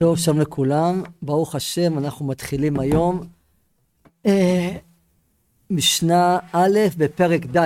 טוב, שלום לכולם, ברוך השם, אנחנו מתחילים היום משנה א' בפרק ד'.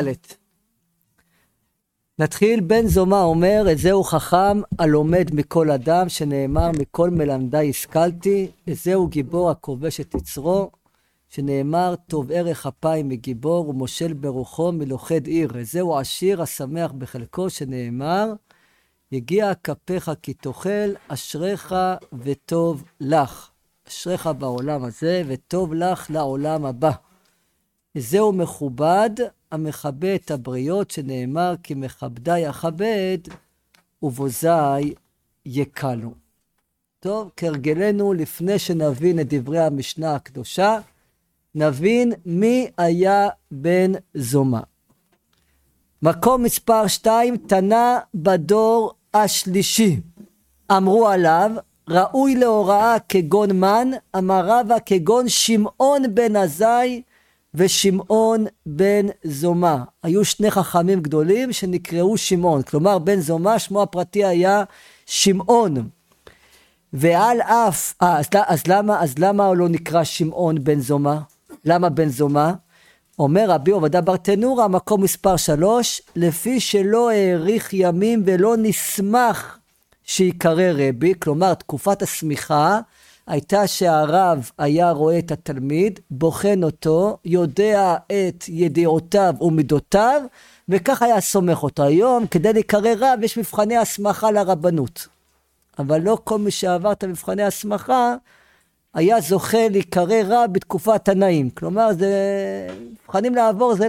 נתחיל. בן זומא אומר, זהו חכם הלומד מכל אדם, שנאמר מכל מלמדי השכלתי, זהו גיבור הכובש את יצרו, שנאמר טוב ערך אפיים מגיבור ומושל ברוחו מלוכד עיר, זהו עשיר השמח בחלקו, שנאמר יגיע כפיך כי תאכל, אשריך וטוב לך. אשריך בעולם הזה וטוב לך לעולם הבא. זהו מכובד המכבד את הבריות, שנאמר כי מכבדי אכבד ובוזי יקלו. טוב, כהרגלנו, לפני שנבין את דברי המשנה הקדושה, נבין מי היה בן זומא. מקום מספר 2, תנא בדור השלישי. אמרו עליו, ראוי להוראה כגון מן, אמר רבא כגון שמעון בן עזאי ושמעון בן זומא. היו שני חכמים גדולים שנקראו שמעון, כלומר בן זומא שמו הפרטי היה שמעון. ועל אף, אז למה הוא לא נקרא שמעון בן זומא? למה בן זומא? אומר רבי עובדיה ברטנורה, מקום מספר 3, לפי שלא האריך ימים ולא נשמח שיקרא רבי, כלומר תקופת הסמיכה הייתה שהרב היה רואה את התלמיד, בוחן אותו, יודע את ידיעותיו ומידותיו, וכך היה סומך אותו. היום כדי להיקרא רב יש מבחני הסמכה לרבנות, אבל לא כל מי שעבר את מבחני הסמכה היה זוכה להיקרא רב בתקופת תנאים. כלומר, זה מבחנים לעבור, זה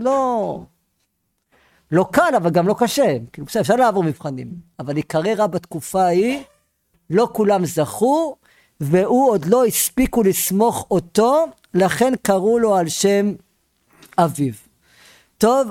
לא קל, אבל גם לא קשה. כאילו, אפשר לעבור מבחנים. אבל להיקרא רב בתקופה ההיא, לא כולם זכו, והוא עוד לא הספיקו לסמוך אותו, לכן קראו לו על שם אביו. טוב,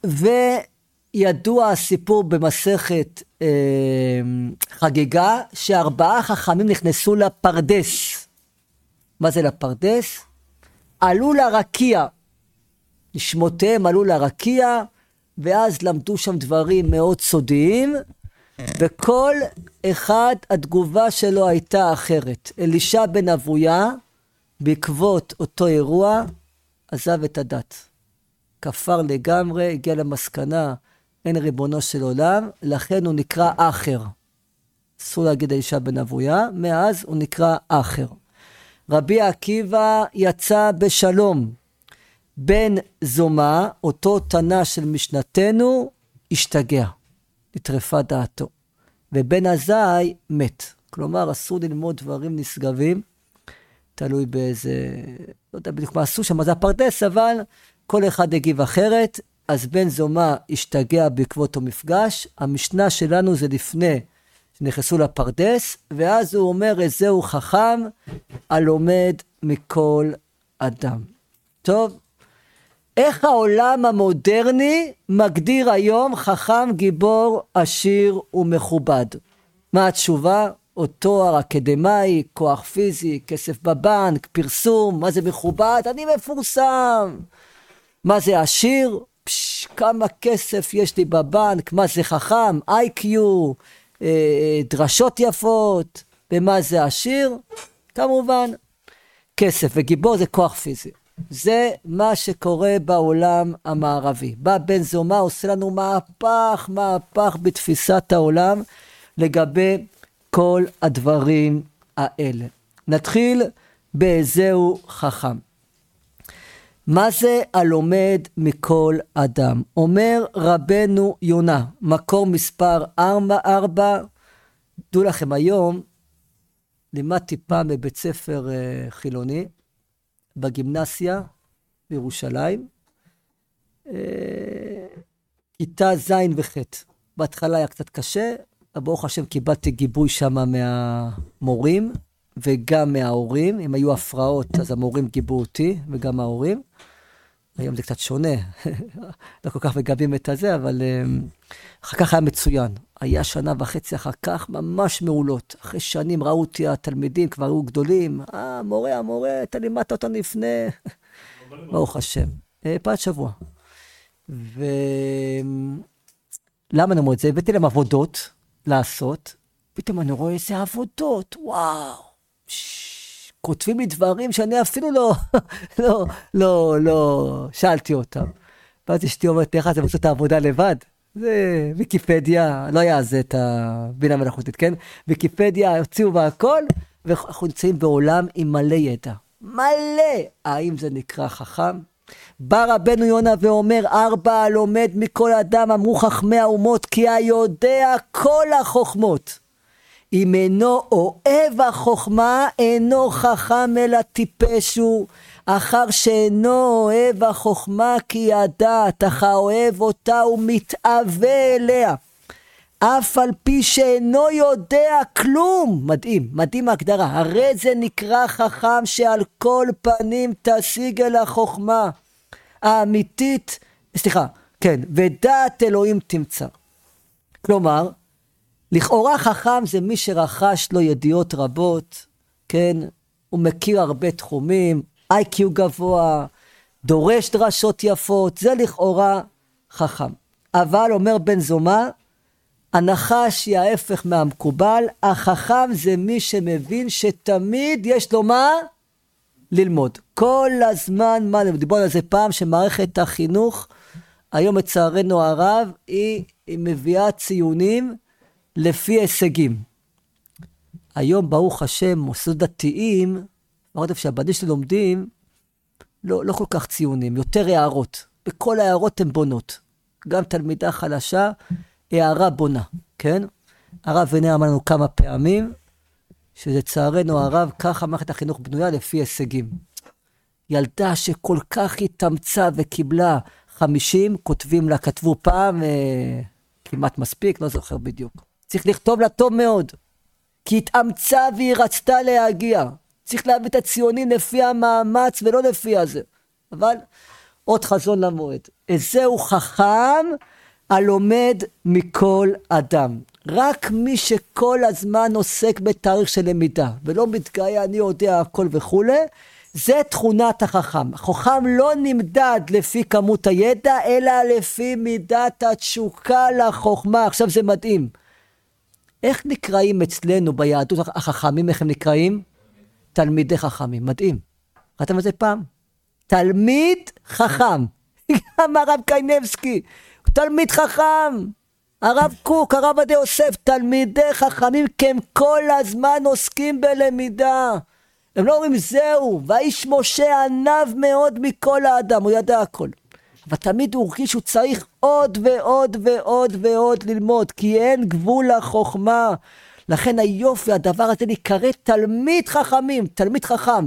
וידוע הסיפור במסכת חגיגה, ש4 חכמים נכנסו לפרדס. מה זה לפרדס? עלו לרקיע, נשמותיהם עלו לרקיע, ואז למדו שם דברים מאוד סודיים, וכל אחד התגובה שלו הייתה אחרת. אלישע בן אבויה, בעקבות אותו אירוע, עזב את הדת. כפר לגמרי, הגיע למסקנה, אין ריבונו של עולם, לכן הוא נקרא אחר. אסור להגיד אלישע בן אבויה, מאז הוא נקרא אחר. רבי עקיבא יצא בשלום. בן זומא, אותו תנא של משנתנו, השתגע, נטרפה דעתו. ובן עזאי מת. כלומר, אסור ללמוד דברים נשגבים, תלוי באיזה, לא יודע בדיוק מה עשו שם, מה זה הפרדס, אבל כל אחד הגיב אחרת. אז בן זומא השתגע בעקבות המפגש. המשנה שלנו זה לפני שנכנסו לפרדס, ואז הוא אומר, זהו חכם הלומד מכל אדם. טוב, איך העולם המודרני מגדיר היום חכם, גיבור, עשיר ומכובד? מה התשובה? או תואר אקדמאי, כוח פיזי, כסף בבנק, פרסום. מה זה מכובד? אני מפורסם. מה זה עשיר? כמה כסף יש לי בבנק. מה זה חכם? IQ, דרשות יפות. ומה זה עשיר? כמובן כסף, וגיבור זה כוח פיזי. זה מה שקורה בעולם המערבי. בא בן זומא, עושה לנו מהפך בתפיסת העולם לגבי כל הדברים האלה. נתחיל בזהו חכם. מה זה הלומד מכל אדם? אומר רבנו יונה, מקום מספר 4, דעו לכם, היום לימדתי פעם בבית ספר חילוני, בגימנסיה בירושלים, כיתה ז' וח'. בהתחלה היה קצת קשה, ברוך השם קיבלתי גיבוי שם מהמורים וגם מההורים. אם היו הפרעות אז המורים גיבו אותי וגם ההורים. היום זה קצת שונה, לא כל כך מגבים את הזה, אבל אחר כך היה מצוין. היה 1.5 שנה אחר כך ממש מעולות. אחרי שנים ראו אותי התלמידים, כבר היו גדולים. המורה, אתה לימדת אותנו לפני. ברוך השם. פעם שבוע. למה נאמר את זה? הבאתי להם עבודות לעשות. פתאום אני רואה איזה עבודות. וואו. כותבים לי דברים שאני אפילו לא שאלתי אותם. ואז אשתי אומרת, איך אתם עושים את העבודה לבד? זה ויקיפדיה, לא יעזה את הבינה מלאכותית, כן? ויקיפדיה הוציאו והכל, ואנחנו נמצאים בעולם עם מלא ידע. מלא! האם זה נקרא חכם? בא רבנו יונה ואומר, 4 הלומד מכל אדם, אמרו חכמי האומות, כי היודע כל החוכמות. אם אינו אוהב החוכמה, אינו חכם אלא טיפש הוא. אחר שאינו אוהב החוכמה כי ידעת, אך האוהב אותה ומתאווה אליה. אף על פי שאינו יודע כלום. מדהים, מדהים ההגדרה. הרי זה נקרא חכם שעל כל פנים תשיג אל החוכמה האמיתית, כן, ודעת אלוהים תמצא. כלומר, לכאורה חכם זה מי שרכש לו ידיעות רבות, כן, הוא מכיר הרבה תחומים, IQ גבוה, דורש דרשות יפות, זה לכאורה חכם. אבל אומר בן זומא, הנחש היא ההפך מהמקובל, החכם זה מי שמבין שתמיד יש לו מה? ללמוד. כל הזמן מה ללמוד. דיברנו על זה פעם שמערכת החינוך, היום לצערנו הרב, היא מביאה ציונים לפי הישגים. היום ברוך השם, מוסדות דתיים, אמרתי שהבנים שלי לומדים, לא כל כך ציונים, יותר הערות. בכל הערות הן בונות. גם תלמידה חלשה, הערה בונה, כן? הרב ונע אמר לנו כמה פעמים, שלצערנו הרב, ככה מערכת החינוך בנויה לפי הישגים. ילדה שכל כך התאמצה וקיבלה 50, כותבים לה, כתבו פעם, כמעט מספיק, לא זוכר בדיוק. צריך לכתוב לה טוב מאוד, כי התאמצה והיא רצתה להגיע. צריך להביא את הציונים לפי המאמץ ולא לפי הזה. אבל עוד חזון למועד. זהו חכם הלומד מכל אדם. רק מי שכל הזמן עוסק בתאריך של למידה, ולא מתגאה אני יודע הכל וכו', זה תכונת החכם. החכם לא נמדד לפי כמות הידע, אלא לפי מידת התשוקה לחוכמה. עכשיו זה מדהים. איך נקראים אצלנו ביהדות החכמים, איך הם נקראים? תלמידי חכמים. מדהים. ראיתם את זה פעם? תלמיד חכם. גם הרב קייניבסקי, תלמיד חכם. הרב קוק, הרב עדי יוסף, תלמידי חכמים, כי הם כל הזמן עוסקים בלמידה. הם לא אומרים זהו, והאיש משה ענב מאוד מכל האדם, הוא ידע הכל. אבל תמיד הוא הרגיש שהוא צריך עוד ועוד ועוד ועוד ללמוד, כי אין גבול לחוכמה. לכן היופי, הדבר הזה נקרא תלמיד חכמים, תלמיד חכם.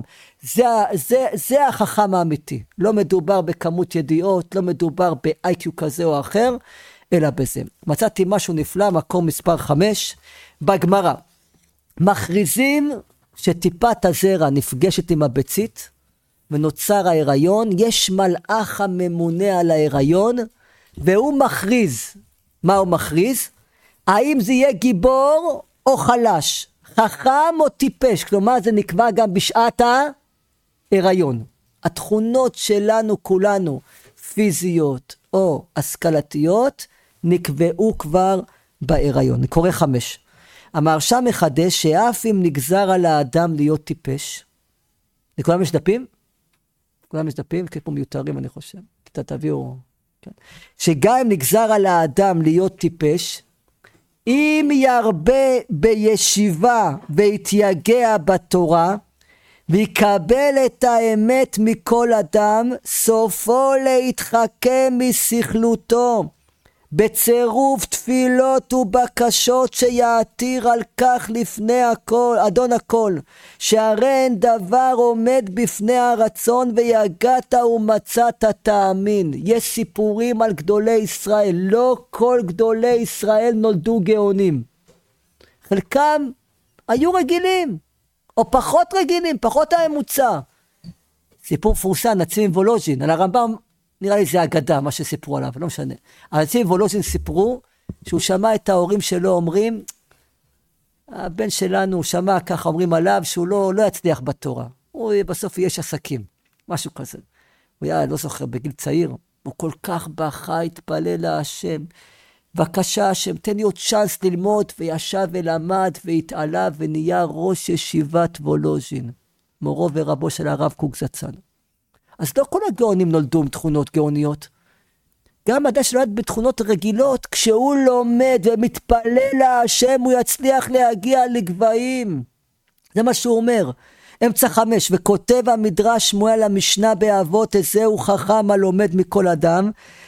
זה החכם האמיתי. לא מדובר בכמות ידיעות, לא מדובר ב-IQ כזה או אחר, אלא בזה. מצאתי משהו נפלא, מקום מספר 5, בגמרא. מכריזים שטיפת הזרע נפגשת עם הביצית, ונוצר ההיריון, יש מלאך הממונה על ההיריון, והוא מכריז. מה הוא מכריז? האם זה יהיה גיבור או חלש? חכם או טיפש? כלומר זה נקבע גם בשעת ההיריון. התכונות שלנו כולנו, פיזיות או השכלתיות, נקבעו כבר בהיריון. אני קורא 5. המהרש"א מחדש שאף אם נגזר על האדם להיות טיפש, לכולם יש דפים? כולם יש דפים? כי פה מיותרים אני חושב. תביאו. כן. שגם אם נגזר על האדם להיות טיפש, אם ירבה בישיבה והתייגע בתורה, ויקבל את האמת מכל אדם, סופו להתחכם מסכלותו, בצירוף תפילות ובקשות שיעתיר על כך לפני הכל, אדון הכל, שהרי אין דבר עומד בפני הרצון ויגעת ומצאת תאמין. יש סיפורים על גדולי ישראל, לא כל גדולי ישראל נולדו גאונים. חלקם היו רגילים, או פחות רגילים, פחות הממוצע. סיפור פורסם, נציב וולוז'ין, על הרמב"ם, נראה לי זה אגדה, מה שסיפרו עליו, לא משנה. הנציב וולוז'ין סיפרו, שהוא שמע את ההורים שלו אומרים, הבן שלנו שמע ככה אומרים עליו, שהוא לא יצליח בתורה. הוא בסוף יש עסקים, משהו כזה. הוא היה, לא זוכר, בגיל צעיר, הוא כל כך בכה, התפלל להשם. בבקשה השם, תן לי עוד צ'אנס ללמוד, וישב ולמד והתעלה ונהיה ראש ישיבת וולוז'ין, מורו ורבו של הרב קוק זצ"ל. אז לא כל הגאונים נולדו עם תכונות גאוניות. גם אדם שנולד בתכונות רגילות, כשהוא לומד ומתפלל להשם, הוא יצליח להגיע לגבהים. זה מה שהוא אומר. אמצע 5, וכותב המדרש שמואל המשנה באבות, זהו חכם הלומד מכל אדם,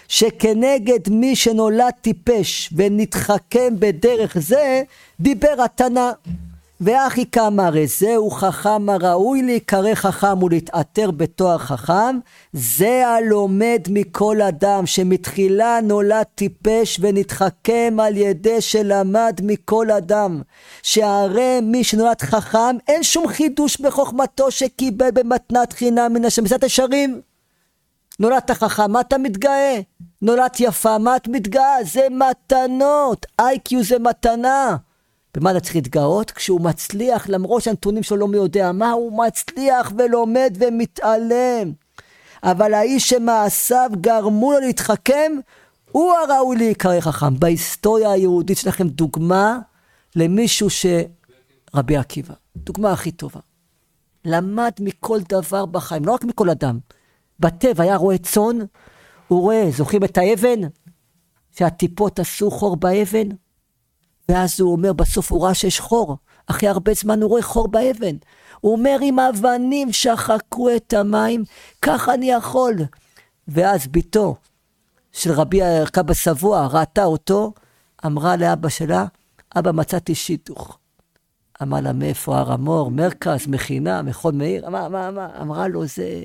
שכנגד מי שנולד טיפש ונתחכם בדרך זה, דיבר התנא. ואחי כאמר, זהו חכם הראוי להיקרא חכם ולהתעטר בתואר חכם, זה הלומד מכל אדם, שמתחילה נולד טיפש ונתחכם על ידי שלמד מכל אדם, שהרי מי שנולד חכם, אין שום חידוש בחוכמתו שקיבל במתנת חינם מן השם. מסעת ישרים, נולדת חכם, מה אתה מתגאה? נולדת יפה, מה את מתגאה? זה מתנות, IQ זה מתנה. במה אתה צריך להתגאות? כשהוא מצליח, למרות שהנתונים שלו לא מי יודע מה, הוא מצליח ולומד ומתעלם. אבל האיש שמעשיו גרמו לו להתחכם, הוא הראוי להיקרא חכם. בהיסטוריה היהודית שלכם דוגמה למישהו רבי עקיבא, דוגמה הכי טובה. למד מכל דבר בחיים, לא רק מכל אדם. בטבע היה רואה צאן, הוא רואה, זוכרים את האבן? שהטיפות עשו חור באבן? ואז הוא אומר, בסוף הוא ראה שיש חור. אחרי הרבה זמן הוא רואה חור באבן. הוא אומר, אם האבנים שחקו את המים, כך אני יכול. ואז ביתו של רבי עקיבא סבוע ראתה אותו, אמרה לאבא שלה, אבא מצאתי שידוך. אמר לה, מאיפה הר המור, מרכז, מכינה, מכון מאיר? אמרה לו, זה,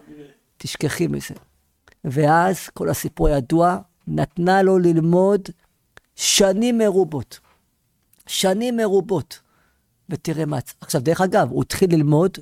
תשכחי מזה. ואז כל הסיפור ידוע, נתנה לו ללמוד שנים מרובות. שנים מרובות. ותראה מה. עכשיו, דרך אגב, הוא התחיל ללמוד,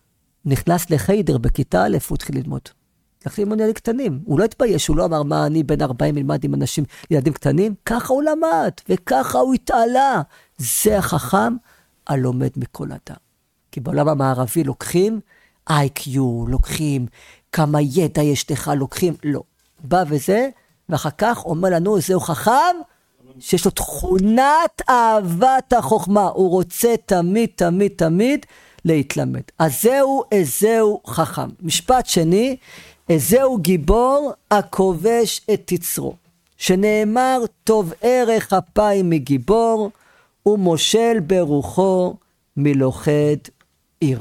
נכנס לחיידר בכיתה א', הוא התחיל ללמוד. התחיל ללמוד ילדים קטנים. הוא לא התבייש, הוא לא אמר, מה אני בן 40 ילמד עם אנשים, ילדים קטנים. ככה הוא למד, וככה הוא התעלה. זה החכם הלומד מכל אדם. כי בעולם המערבי לוקחים IQ, לוקחים כמה ידע יש לך, לוקחים, לא. בא וזה, ואחר כך אומר לנו, זהו חכם, שיש לו תכונת אהבת החוכמה, הוא רוצה תמיד, תמיד, תמיד להתלמד. אז זהו חכם. משפט שני, זהו גיבור הכובש את יצרו, שנאמר, טוב ערך אפיים מגיבור, ומושל ברוחו מלוכד עיר.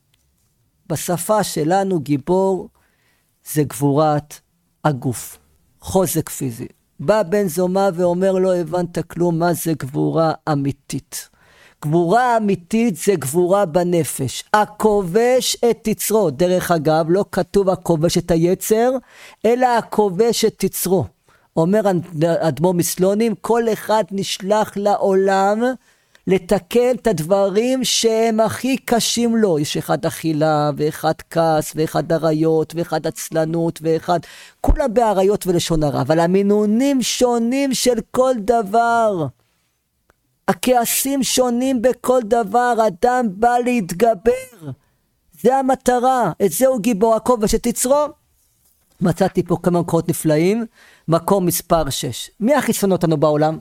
בשפה שלנו גיבור זה גבורת הגוף, חוזק פיזי. בא בן זומא ואומר, לא הבנת כלום, מה זה גבורה אמיתית. גבורה אמיתית זה גבורה בנפש. הכובש את יצרו. דרך אגב, לא כתוב הכובש את היצר, אלא הכובש את יצרו. אומר אדמו"ר מסלונים, כל אחד נשלח לעולם לתקן את הדברים שהם הכי קשים לו. יש אחד אכילה, ואחד כעס, ואחד עריות, ואחד עצלנות, ואחד... כולם בעריות ולשון הרע, אבל המינונים שונים של כל דבר. הכעסים שונים בכל דבר, אדם בא להתגבר. זה המטרה, את זה הוא גיבור הכובש את יצרו. מצאתי פה כמה מקורות נפלאים, מקום מספר 6. מי הכי שונא אותנו בעולם?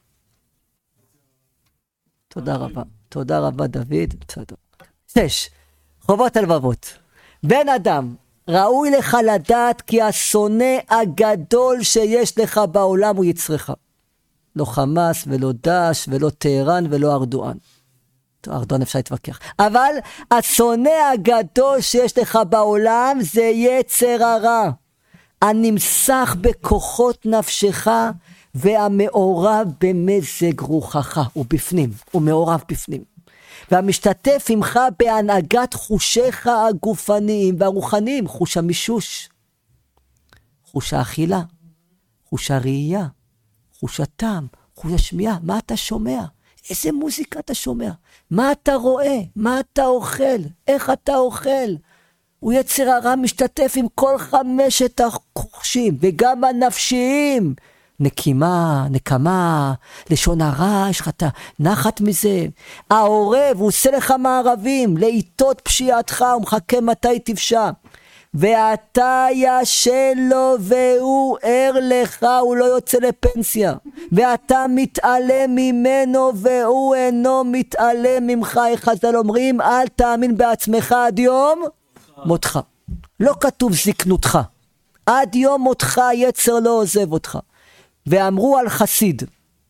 תודה רבה. תודה רבה דוד. 6. חובות הלבבות. בן אדם, ראוי לך לדעת כי השונא הגדול שיש לך בעולם הוא יצרך. לא חמאס ולא דאעש ולא טהרן ולא ארדואן. ארדואן אפשר להתווכח. אבל השונא הגדול שיש לך בעולם זה יצר הרע. הנמסך בכוחות נפשך והמעורב במזג רוחך. הוא בפנים, הוא מעורב בפנים. והמשתתף עמך בהנהגת חושיך הגופניים והרוחניים. חוש המישוש, חוש האכילה, חוש הראייה, חוש הטעם, חוש השמיעה. מה אתה שומע? איזה מוזיקה אתה שומע? מה אתה רואה? מה אתה אוכל? איך אתה אוכל? הוא יצר הרע משתתף עם כל 5 החושים, וגם הנפשיים. נקימה, נקמה, לשון הרע, יש לך את הנחת מזה. העורב, הוא עושה לך מערבים, לעיתות פשיעתך, הוא מחכה מתי תפשע. ואתה ישן לו והוא ער לך, הוא לא יוצא לפנסיה, ואתה מתעלם ממנו והוא אינו מתעלם ממך. חז"ל אומרים, אל תאמין בעצמך עד יום מותך. לא כתוב זקנותך, עד יום מותך יצר לא עוזב אותך. ואמרו על חסיד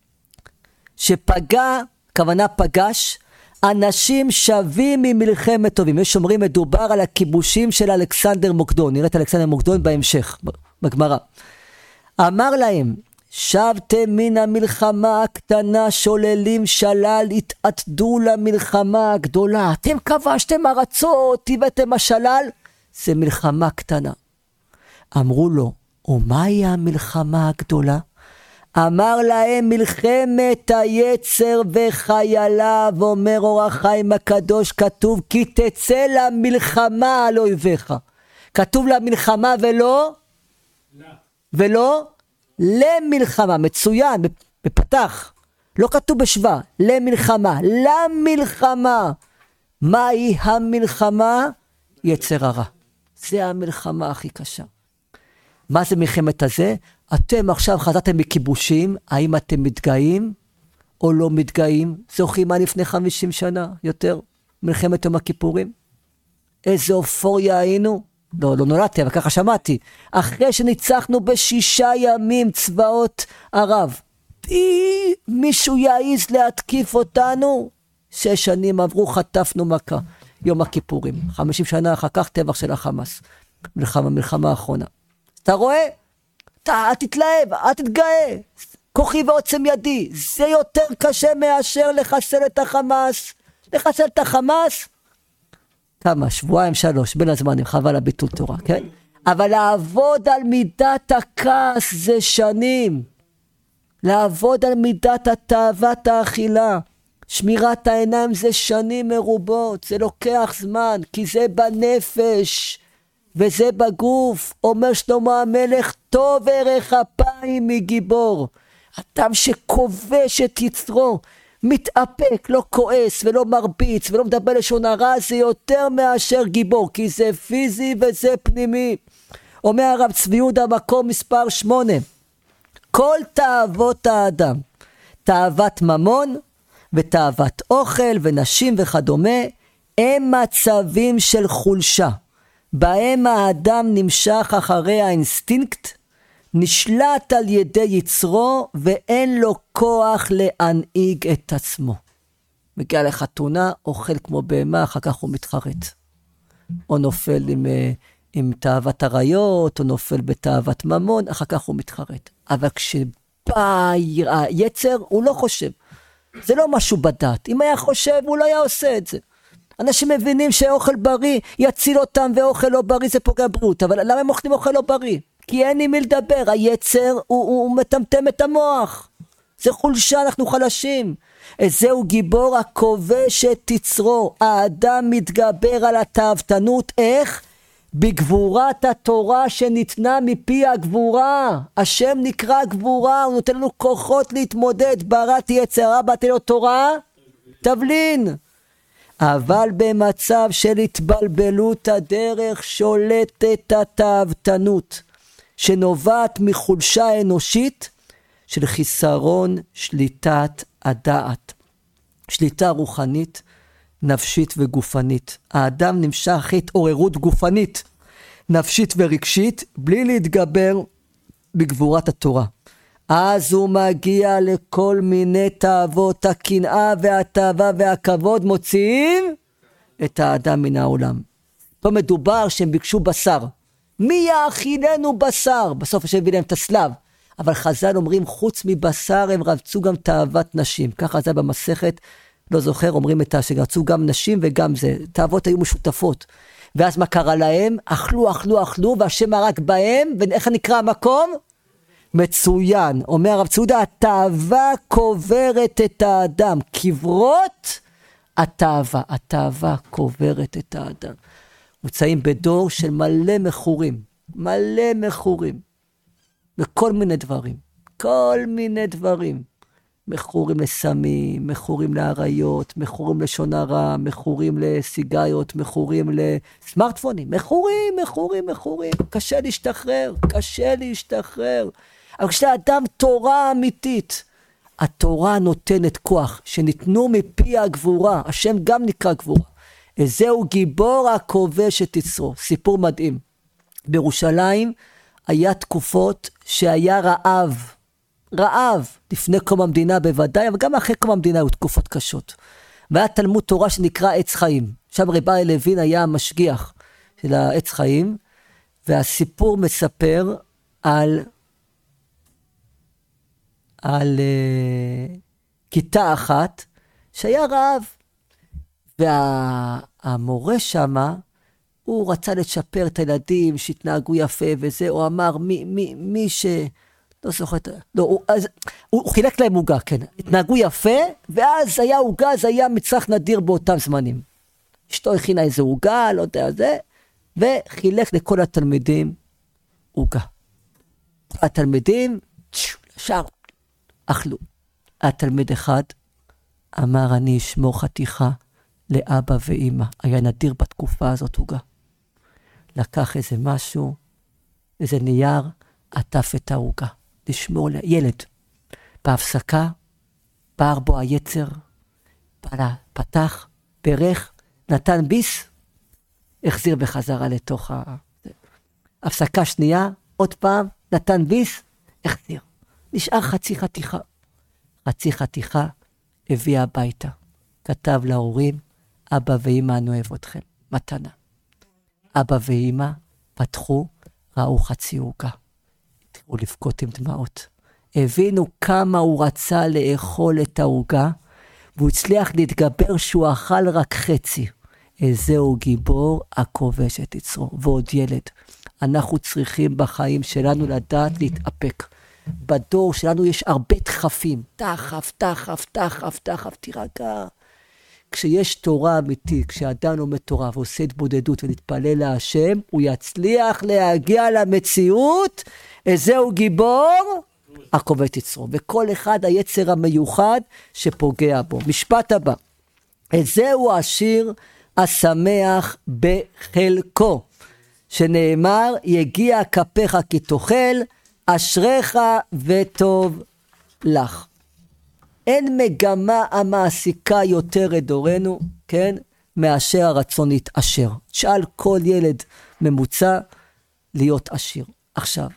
שפגע, כוונה פגש, אנשים שווים ממלחמת טובים. יש אומרים מדובר על הכיבושים של אלכסנדר מוקדון, נראה את אלכסנדר מוקדון בהמשך בגמרא. אמר להם, שבתם מן המלחמה הקטנה שוללים שלל, התעתדו למלחמה הגדולה. אתם כבשתם ארצות, הבאתם השלל, זה מלחמה קטנה. אמרו לו, ומהי המלחמה הגדולה? אמר להם, מלחמת היצר וחיילה. ואומר אור החיים הקדוש, כתוב כי תצא למלחמה על אויביך. כתוב למלחמה ולא למלחמה. מצוין, בפתח, לא כתוב בשווה, למלחמה, למלחמה. מהי המלחמה? יצר הרע. זה המלחמה הכי קשה. מה זה מלחמת הזה? אתם עכשיו חזרתם מכיבושים, האם אתם מתגאים או לא מתגאים? זוכרים מה לפני 50 שנה יותר? מלחמת יום הכיפורים? איזה אופוריה היינו? לא נולדתי, אבל ככה שמעתי. אחרי שניצחנו ב6 ימים צבאות ערב, מישהו יעיז להתקיף אותנו? 6 שנים עברו, חטפנו מכה. יום הכיפורים, 50 שנה אחר כך טבח של החמאס. מלחמה האחרונה. אתה רואה? אל תתלהב, אל תתגאה. כוחי ועוצם ידי. זה יותר קשה מאשר לחסל את החמאס. לחסל את החמאס? כמה? 2-3 בין הזמנים, חבל הביטול תורה, כן? אבל לעבוד על מידת הכעס זה שנים. לעבוד על מידת התאוות האכילה. שמירת העיניים זה שנים מרובות. זה לוקח זמן, כי זה בנפש. וזה בגוף. אומר שלמה המלך, טוב ערך אפיים מגיבור. אדם שכובש את יצרו, מתאפק, לא כועס ולא מרביץ ולא מדבר לשון הרע, זה יותר מאשר גיבור, כי זה פיזי וזה פנימי. אומר הרב צבי יהודה מקום מספר 8, כל תאוות האדם, תאוות ממון ותאוות אוכל ונשים וכדומה, הם מצבים של חולשה, בהם האדם נמשך אחרי האינסטינקט, נשלט על ידי יצרו ואין לו כוח להנהיג את עצמו. מגיע לחתונה, אוכל כמו בהמה, אחר כך הוא מתחרט. או נופל עם תאוות עריות, או נופל בתאוות ממון, אחר כך הוא מתחרט. אבל כשבא היצר, הוא לא חושב. זה לא משהו בדעת. אם היה חושב, הוא לא היה עושה את זה. אנשים מבינים שאוכל בריא יציל אותם, ואוכל לא בריא זה פוגע בריאות. אבל למה הם אוכלים אוכל לא בריא? כי אין עם מי לדבר. היצר הוא מטמטם את המוח. זה חולשה, אנחנו חלשים. זהו גיבור הכובש את יצרו. האדם מתגבר על התאוותנות. איך? בגבורת התורה שניתנה מפי הגבורה. השם נקרא גבורה, הוא נותן לנו כוחות להתמודד. בראתי יצרה, באתי לו תורה, תבלין. אבל במצב של התבלבלות הדרך שולטת התאוותנות, שנובעת מחולשה אנושית של חיסרון שליטת הדעת. שליטה רוחנית, נפשית וגופנית. האדם נמשך התעוררות גופנית, נפשית ורגשית, בלי להתגבר בגבורת התורה. אז הוא מגיע לכל מיני תאוות, הקנאה והתאווה והכבוד מוציאים את האדם מן העולם. פה מדובר שהם ביקשו בשר. מי יאכילנו בשר? בסוף השם הביא להם את הסלב. אבל חז"ל אומרים, חוץ מבשר הם רצו גם תאוות נשים. ככה זה במסכת, לא זוכר, אומרים את שרצו גם נשים וגם זה. תאוות היו משותפות. ואז מה קרה להם? אכלו, והשם הרג בהם, ואיך נקרא המקום? מצוין. אומר הרב צעודה, התאווה קוברת את האדם. כברות התאווה קוברת את האדם. מוצאים בדור של מלא מכורים. וכל מיני דברים. מכורים לסמים, מכורים לעריות, מכורים לשון הרע, מכורים לסיגריות, מכורים לסמארטפונים, מכורים. קשה להשתחרר. אבל כשאדם תורה אמיתית, התורה נותנת כוח, שניתנו מפי הגבורה, השם גם נקרא גבורה. זהו גיבור הכובש את יצרו. סיפור מדהים. בירושלים היה תקופות שהיה רעב, לפני קום המדינה בוודאי, אבל גם אחרי קום המדינה היו תקופות קשות. והיה תלמוד תורה שנקרא עץ חיים. שם רב אריה לוין היה המשגיח של העץ חיים, והסיפור מספר על כיתה אחת שהיה רעב, והמורה שמה, הוא רצה לצ'פר את הילדים שהתנהגו יפה וזה, הוא אמר מי ש... לא זוכר, לא, הוא חילק להם עוגה, כן, התנהגו יפה, ואז היה עוגה, זה היה מצרך נדיר באותם זמנים. אשתו הכינה איזה עוגה, לא יודע זה, וחילק לכל התלמידים עוגה. התלמידים, ישר, אכלו. התלמיד אחד אמר, אני אשמור חתיכה לאבא ואמא. היה נדיר בתקופה הזאת עוגה. לקח איזה משהו, איזה נייר, עטף את העוגה. לשמור ילד. בהפסקה, בער בו היצר, פתח, ברך, נתן ביס, החזיר בחזרה לתוך הפסקה שנייה, עוד פעם, נתן ביס, החזיר. נשאר חצי חתיכה, הביא הביתה. כתב להורים, אבא ואמא אני אוהב אתכם, מתנה. אבא ואמא פתחו, ראו חצי עוגה. התחילו לבכות עם דמעות. הבינו כמה הוא רצה לאכול את העוגה, והוא הצליח להתגבר שהוא אכל רק חצי. זהו גיבור הכובש את יצרו. ועוד ילד, אנחנו צריכים בחיים שלנו לדעת להתאפק. בדור שלנו יש הרבה דחפים. תחף, תירגע. כשיש תורה אמיתית, כשאדם לומד תורה ועושה התבודדות ונתפלל להשם, הוא יצליח להגיע למציאות, זהו גיבור הכובש את יצרו. וכל אחד היצר המיוחד שפוגע בו. משפט הבא. זהו השיר השמח בחלקו, שנאמר, יגיע כפיך כי תאכל, אשריך וטוב לך. אין מגמה המעסיקה יותר את דורנו, כן, מאשר הרצון להתעשר. שאל כל ילד ממוצע להיות עשיר. עכשיו,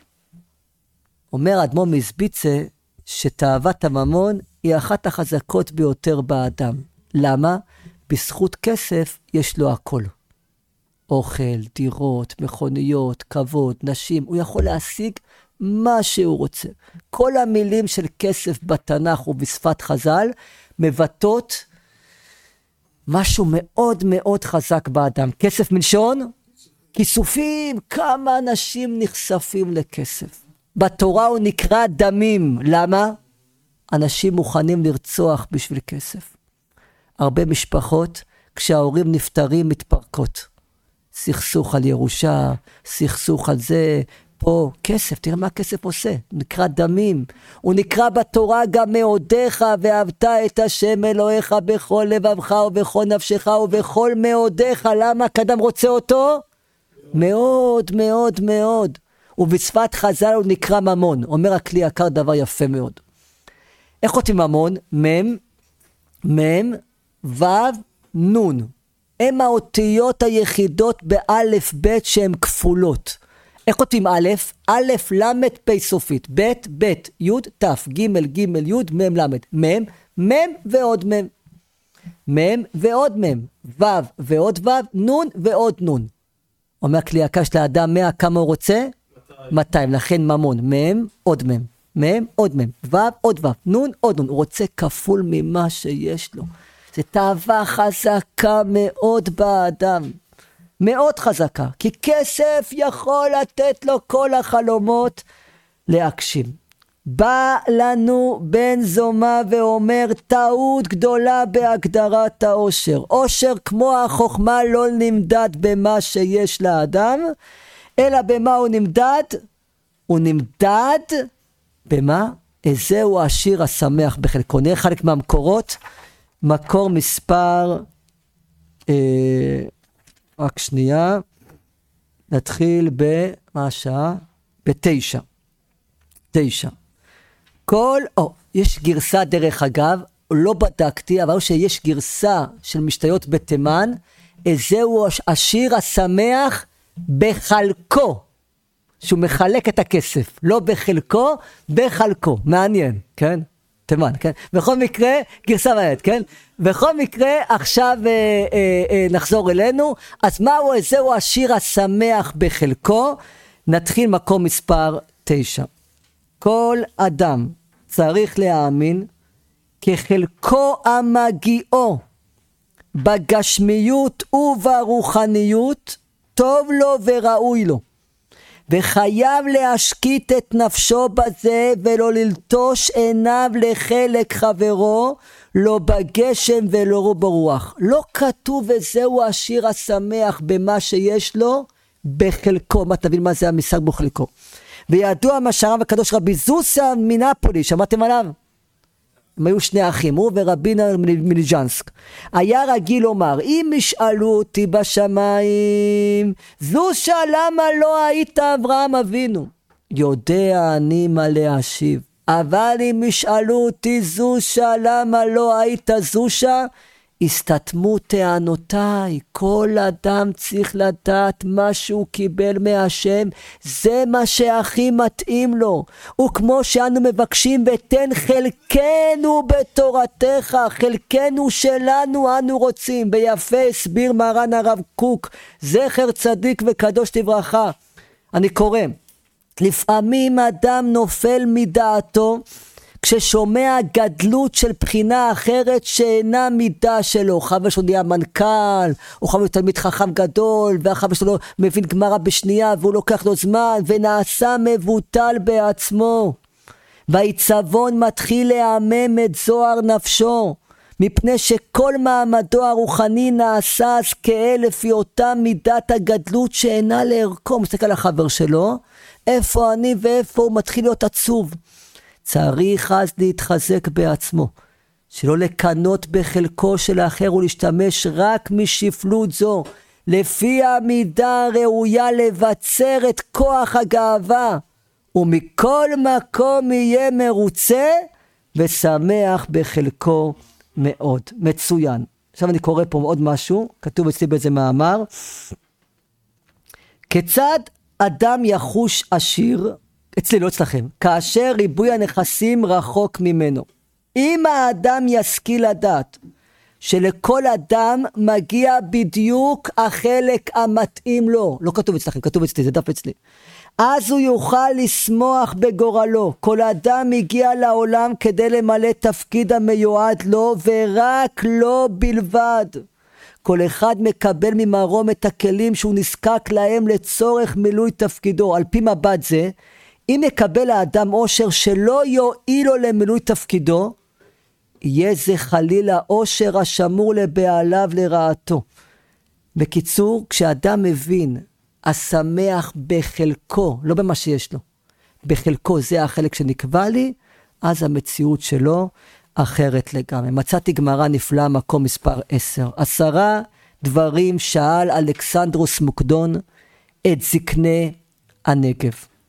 אומר אדמו"ר מזביצה, שתאוות הממון היא אחת החזקות ביותר באדם. למה? בזכות כסף יש לו הכל. אוכל, דירות, מכוניות, כבוד, נשים, הוא יכול להשיג מה שהוא רוצה. כל המילים של כסף בתנ"ך ובשפת חז"ל מבטאות משהו מאוד מאוד חזק באדם. כסף מלשון? כיסופים. כמה אנשים נחשפים לכסף. בתורה הוא נקרא דמים. למה? אנשים מוכנים לרצוח בשביל כסף. הרבה משפחות, כשההורים נפטרים, מתפרקות. סכסוך על ירושה, סכסוך על זה, פה, כסף, תראה מה הכסף עושה, הוא נקרא דמים, הוא נקרא בתורה גם מאודיך, ואהבת את השם אלוהיך בכל לבבך ובכל נפשך ובכל מאודיך. למה? כי אדם רוצה אותו? מאוד מאוד מאוד. ובשפת חז"ל הוא נקרא ממון. אומר הכלי יקר דבר יפה מאוד. איך כותבים ממון? מם, וו, נון. הם האותיות היחידות באלף בית שהן כפולות. איך כותבים א', א', ל', פ' סופית, ב', י', ת', ג', י', מ', מ' ועוד מ', ועוד מ', ו' ועוד ו', נ' ועוד נ'. אומר כלי הקש לאדם 100, כמה הוא רוצה? 200, לכן ממון, מ', עוד מ', עוד מ', ו', עוד ו', נ', עוד נ'. הוא רוצה כפול ממה שיש לו. זו תאווה חזקה מאוד באדם. מאוד חזקה, כי כסף יכול לתת לו כל החלומות להגשים. בא לנו בן זומא ואומר, טעות גדולה בהגדרת העושר. עושר כמו החוכמה לא נמדד במה שיש לאדם, אלא במה הוא נמדד? הוא נמדד במה? זהו השיר השמח בחלקו. נראה חלק מהמקורות, מקור מספר, רק שנייה, נתחיל מה השעה? ב9. 9. יש גרסה דרך אגב, לא בדקתי, אבל שיש גרסה של משתיות בתימן, זהו השיר השמח בחלקו, שהוא מחלק את הכסף, לא בחלקו, בחלקו, מעניין, כן? תימן, כן? בכל מקרה, גרסה מעט, כן? בכל מקרה, עכשיו נחזור אלינו, אז זהו השיר השמח בחלקו, נתחיל מקום מספר 9. כל אדם צריך להאמין, כחלקו המגיעו, בגשמיות וברוחניות, טוב לו וראוי לו. וחייב להשקיט את נפשו בזה, ולא ללטוש עיניו לחלק חברו, לא בגשם ולא ברוח. לא כתוב וזהו השיר השמח במה שיש לו, בחלקו. מה תבין מה זה המשחק בחלקו? וידוע מה שהרב הקדוש רבי זוסה מנפולי, שמעתם עליו? הם היו שני אחים, הוא ורבינה מליז'נסק. היה רגיל לומר, אם ישאלו אותי בשמיים, זושה למה לא היית אברהם אבינו? יודע אני מה להשיב. אבל אם ישאלו אותי זושה למה לא היית זושה, הסתתמו טענותיי. כל אדם צריך לדעת מה שהוא קיבל מהשם, זה מה שהכי מתאים לו. וכמו שאנו מבקשים, ותן חלקנו בתורתך, חלקנו שלנו אנו רוצים. ביפה הסביר מרן הרב קוק, זכר צדיק וקדוש לברכה. אני קורא, לפעמים אדם נופל מדעתו, כששומע גדלות של בחינה אחרת שאינה מידה שלו. חבר שלו נהיה מנכ"ל, או חבר תלמיד חכם גדול, והחבר שלו מבין גמרא בשנייה, והוא לוקח לו זמן, ונעשה מבוטל בעצמו. והעיצבון מתחיל להיעמם את זוהר נפשו, מפני שכל מעמדו הרוחני נעשה אז כאל לפי אותה מידת הגדלות שאינה לערכו. הוא מסתכל על החבר שלו, איפה אני ואיפה הוא, מתחיל להיות עצוב. צריך אז להתחזק בעצמו, שלא לקנות בחלקו של האחר ולהשתמש רק משפלות זו, לפי המידה הראויה לבצר את כוח הגאווה, ומכל מקום יהיה מרוצה ושמח בחלקו מאוד. מצוין. עכשיו אני קורא פה עוד משהו, כתוב אצלי באיזה מאמר, כיצד אדם יחוש עשיר, אצלי לא אצלכם, כאשר ריבוי הנכסים רחוק ממנו. אם האדם ישכיל לדעת שלכל אדם מגיע בדיוק החלק המתאים לו, לא כתוב אצלכם, כתוב אצלי, זה דף אצלי, אז הוא יוכל לשמוח בגורלו. כל אדם הגיע לעולם כדי למלא תפקיד המיועד לו, ורק לו בלבד. כל אחד מקבל ממרום את הכלים שהוא נזקק להם לצורך מילוי תפקידו. על פי מבט זה, אם יקבל האדם עושר שלא יועיל לו למילוי תפקידו, יהיה זה חלילה עושר השמור לבעליו לרעתו. בקיצור, כשאדם מבין, השמח בחלקו, לא במה שיש לו, בחלקו זה החלק שנקבע לי, אז המציאות שלו אחרת לגמרי. מצאתי גמרא נפלאה, מקום מספר 10. 10 דברים שאל אלכסנדרוס מוקדון את זקני הנגב.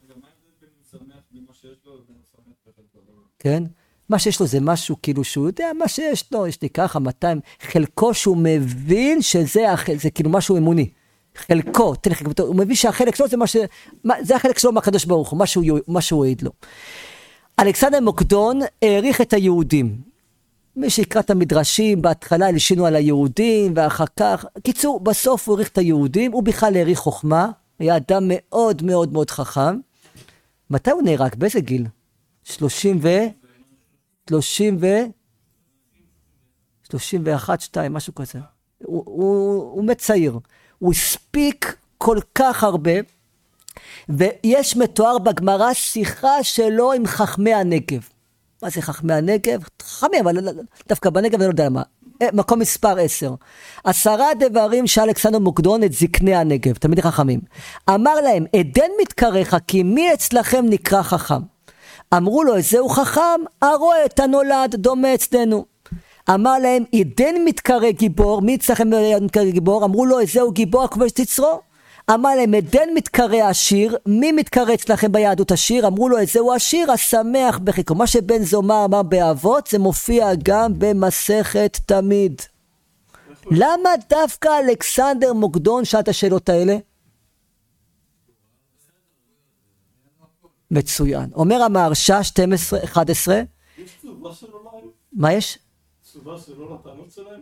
כן? מה שיש לו זה משהו כאילו שהוא יודע מה שיש לו, יש לי ככה 200, חלקו שהוא מבין שזה זה כאילו משהו אמוני. חלקו, הוא מבין שהחלק שלו זה החלק שלו מהקדוש ברוך הוא, מה שהוא העיד לו. אלכסנדר מוקדון העריך את היהודים. מי שיקרא את המדרשים, בהתחלה הלשינו על היהודים, ואחר כך, קיצור, בסוף הוא העריך את היהודים, הוא בכלל העריך חוכמה, היה אדם מאוד מאוד מאוד חכם. מתי הוא נהרג? באיזה גיל? 31, 2, משהו כזה. הוא מצעיר. הוא הספיק כל כך הרבה, ויש מתואר בגמרא שיחה שלו עם חכמי הנגב. מה זה חכמי הנגב? חכמי, אבל דווקא בנגב אני לא יודע מה. מקום מספר 10. 10 דברים שאלכסנדר מוקדון את זקני הנגב, תמיד חכמים. אמר להם, עדן מתקרח, כי מי אצלכם נקרא חכם? אמרו לו, זהו חכם, הרואה את הנולד דומה אצלנו. אמר להם, עדן מתקרא גיבור, מי אצלכם מתקרא גיבור? אמרו לו, זהו גיבור הכובש את יצרו. אמר להם, עדן מתקרא עשיר, מי מתקרא אצלכם ביהדות עשיר? אמרו לו, זהו עשיר השמח בחיקו. מה שבן זומא אמר באבות, זה מופיע גם במסכת תמיד. למה דווקא אלכסנדר מוקדון שאל את השאלות האלה? מצוין. אומר המהרש"א 12:11. יש תשובה שלו להם? מה יש? תשובה שלו לטענות שלהם?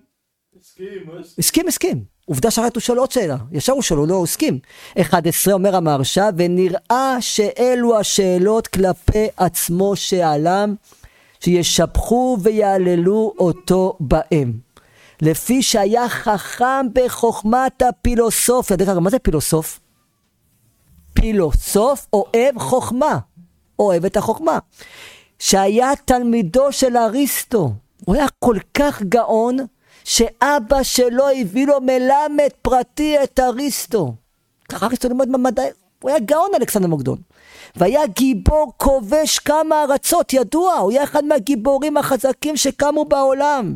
הסכים. עובדה שרת הוא שואל עוד שאלה. ישר הוא שואל, לא, הוא הסכים. 11 אומר המהרש"א, ונראה שאלו השאלות כלפי עצמו שעלם, שישבחו ויעללו אותו בהם. לפי שהיה חכם בחוכמת הפילוסופיה. דרך אגב, מה זה פילוסוף? פילוסוף אוהב חוכמה, אוהב את החוכמה. שהיה תלמידו של אריסטו, הוא היה כל כך גאון, שאבא שלו הביא לו מלמד פרטי את אריסטו. ככה אריסטו לימד במדעי, הוא היה גאון אלכסנדר מוקדון. והיה גיבור כובש כמה ארצות, ידוע, הוא היה אחד מהגיבורים החזקים שקמו בעולם.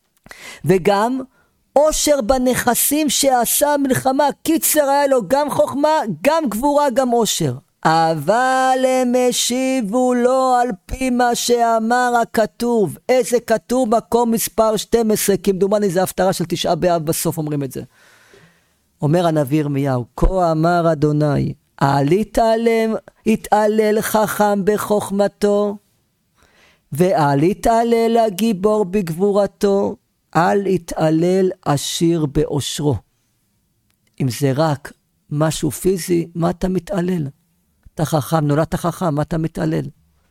וגם עושר בנכסים שעשה מלחמה, קיצר היה לו גם חוכמה, גם גבורה, גם עושר. אבל הם השיבו לו על פי מה שאמר הכתוב. איזה כתוב? מקום מספר 12, כמדומני זה הפטרה של 9 באב, בסוף אומרים את זה. אומר הנביא ירמיהו, כה אמר אדוני, אל יתעלל חכם בחוכמתו, ואל יתעלל הגיבור בגבורתו, אל יתעלל עשיר בעושרו. אם זה רק משהו פיזי, מה אתה מתעלל? אתה חכם, נולדת חכם, מה אתה מתעלל?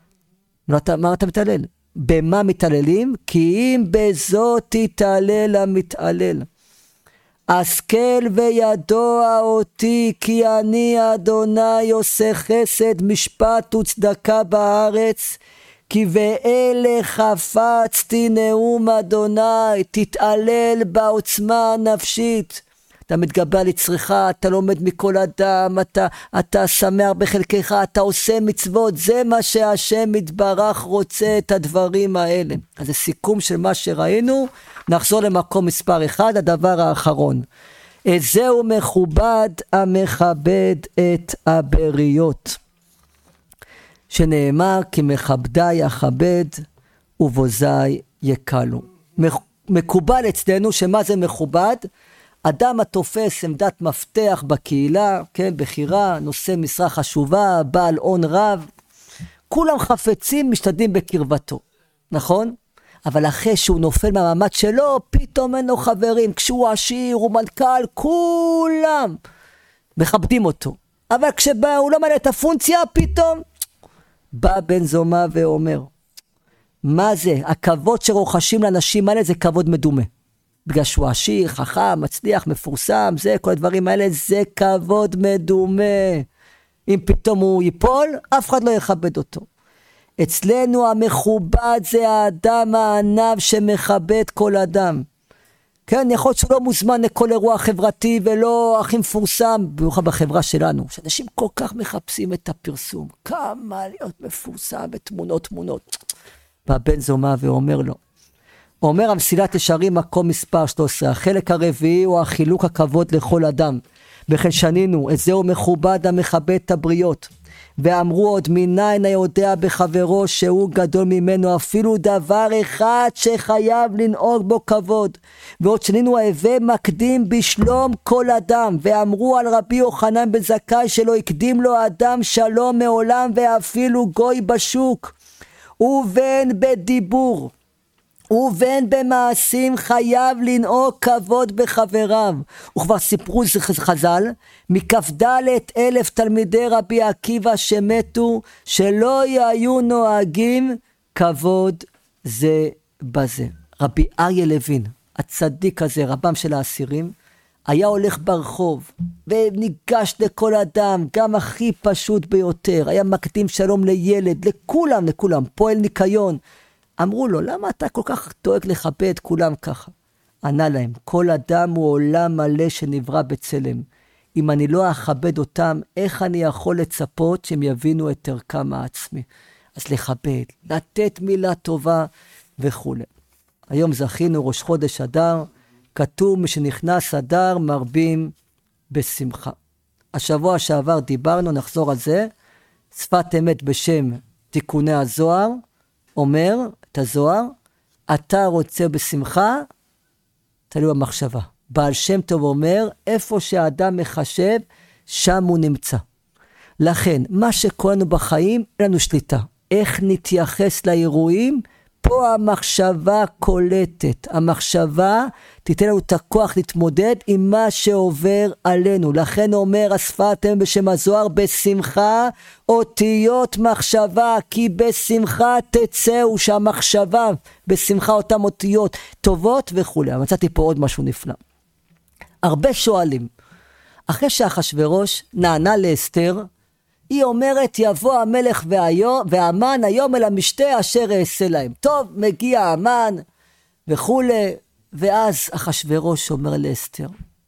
מה אתה מתעלל? במה מתעללים? כי אם בזאת תתעלל המתעלל. השכל וידוע אותי, כי אני אדוני עושה חסד, משפט וצדקה בארץ, כי ואלה חפצתי נאום אדוני. תתעלל בעוצמה הנפשית. אתה מתגבר לצריכה, אתה לומד מכל אדם, אתה שמח בחלקך, אתה עושה מצוות, זה מה שהשם יתברך רוצה, את הדברים האלה. אז זה סיכום של מה שראינו. נחזור למקום מספר 1, הדבר האחרון. זהו מכובד המכבד את הבריות. שנאמר, כי מכבדי אכבד ובוזי יקלו. מקובל אצלנו, שמה זה מכובד? אדם התופס עמדת מפתח בקהילה, כן, בחירה, נושא משרה חשובה, בעל הון רב, כולם חפצים, משתדלים בקרבתו, נכון? אבל אחרי שהוא נופל מהמעמד שלו, פתאום אין לו חברים, כשהוא עשיר, הוא מנכ"ל, כולם מכבדים אותו. אבל כשהוא לא מלא את הפונקציה, פתאום בא בן זומא ואומר, מה זה? הכבוד שרוחשים לאנשים האלה זה כבוד מדומה. בגלל שהוא עשיר, חכם, מצליח, מפורסם, זה, כל הדברים האלה, זה כבוד מדומה. אם פתאום הוא ייפול, אף אחד לא יכבד אותו. אצלנו המכובד זה האדם הענב שמכבד כל אדם. כן, יכול להיות שהוא לא מוזמן לכל אירוע חברתי ולא הכי מפורסם, במיוחד בחברה שלנו, שאנשים כל כך מחפשים את הפרסום. כמה להיות מפורסם בתמונות. והבן זומא ואומר לו, אומר המסילת ישרים מקום מספר 13, החלק הרביעי הוא החילוק הכבוד לכל אדם. וכן שנינו, את זהו מכובד המכבד את הבריות. ואמרו עוד, מניין היודע בחברו שהוא גדול ממנו, אפילו דבר אחד שחייב לנהוג בו כבוד. ועוד שנינו ההווה מקדים בשלום כל אדם. ואמרו על רבי יוחנן בן זכאי שלא הקדים לו אדם שלום מעולם ואפילו גוי בשוק. ובין בדיבור ובין במעשים חייב לנהוג כבוד בחבריו. וכבר סיפרו חז"ל, מכ"ד 1,000 תלמידי רבי עקיבא שמתו, שלא היו נוהגים כבוד זה בזה. רבי אריה לוין, הצדיק הזה, רבם של האסירים, היה הולך ברחוב וניגש לכל אדם, גם הכי פשוט ביותר, היה מקדים שלום לילד, לכולם, פועל ניקיון. אמרו לו, למה אתה כל כך דואג לכבד כולם ככה? ענה להם, כל אדם הוא עולם מלא שנברא בצלם. אם אני לא אכבד אותם, איך אני יכול לצפות שהם יבינו את ערכם העצמי? אז לכבד, לתת מילה טובה וכו'. היום זכינו ראש חודש אדר, כתוב משנכנס אדר מרבים בשמחה. השבוע שעבר דיברנו, נחזור על זה, שפת אמת בשם תיקוני הזוהר, אומר את הזוהר, אתה רוצה בשמחה, תלוי במחשבה. בעל שם טוב אומר, איפה שהאדם מחשב, שם הוא נמצא. לכן, מה שקורה לנו בחיים, אין לנו שליטה. איך נתייחס לאירועים? פה המחשבה קולטת. המחשבה תיתן לנו את הכוח להתמודד עם מה שעובר עלינו. לכן אומר השפת אמת בשם הזוהר, בשמחה אותיות מחשבה, כי בשמחה תצאו, שהמחשבה בשמחה אותם אותיות טובות וכו'. מצאתי פה עוד משהו נפלא. הרבה שואלים, אחרי שאחשוורוש נענה לאסתר, היא אומרת, יבוא המלך והמן היום אל המשתה אשר אעשה להם. טוב, מגיע המן וכו', ואז אחשוורוש אומר לאסתר,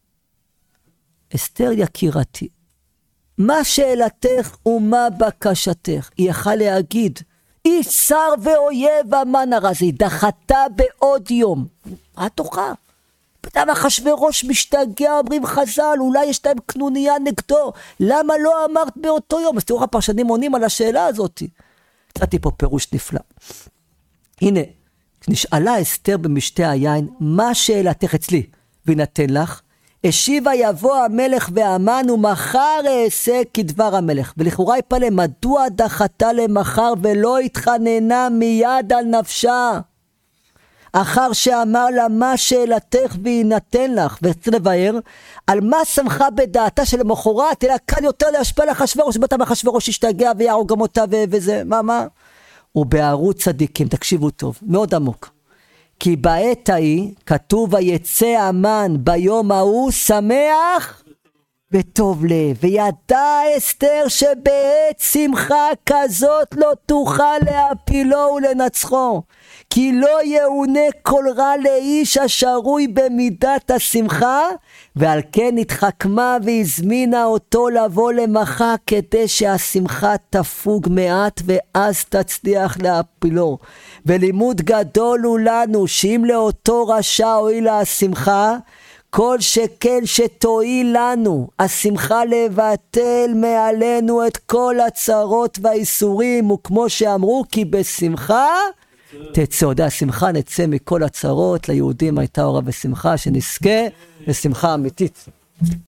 אסתר יקירתי, מה שאלתך ומה בקשתך? היא יכלה להגיד, איש שר ואויב המן הרזה, היא דחתה בעוד יום. מה תוכה? פתאום אחשוורוש משתגע, אומרים חז"ל, אולי יש להם קנוניה נגדו, למה לא אמרת באותו יום? אז תראו, הפרשנים עונים על השאלה הזאת. קצתי פה פירוש נפלא. הנה, כשנשאלה אסתר במשתה היין, מה שאלתך אצלי? וינתן לך, השיבה יבוא המלך והמן ומחר אעשה כדבר המלך. ולכאורה יפלא, מדוע דחתה למחר ולא התחננה מיד על נפשה? אחר שאמר לה מה שאלתך וינתן לך, וצריך לבאר על מה שמחה בדעתה שלמחרת, אלא קל יותר להשפיע לאחשוורוש, שבטח אחשוורוש ישתגע ויהרוג גם אותה וזה, מה? ובערוץ צדיקים, תקשיבו טוב, מאוד עמוק. כי בעת ההיא כתוב ויצא המן ביום ההוא שמח בטוב לב, וידע אסתר שבעת שמחה כזאת לא תוכל להפילו ולנצחו, כי לא יאונה כל רע לאיש השרוי במידת השמחה, ועל כן התחכמה והזמינה אותו לבוא למחה, כדי שהשמחה תפוג מעט ואז תצליח להפילו. ולימוד גדול הוא לנו, שאם לאותו רשע הועילה השמחה, כל שכן שתועיל לנו השמחה לבטל מעלינו את כל הצרות והאיסורים, וכמו שאמרו, כי בשמחה תצא. עוד השמחה נצא מכל הצרות. ליהודים הייתה אורה ושמחה, שנזכה לשמחה אמיתית.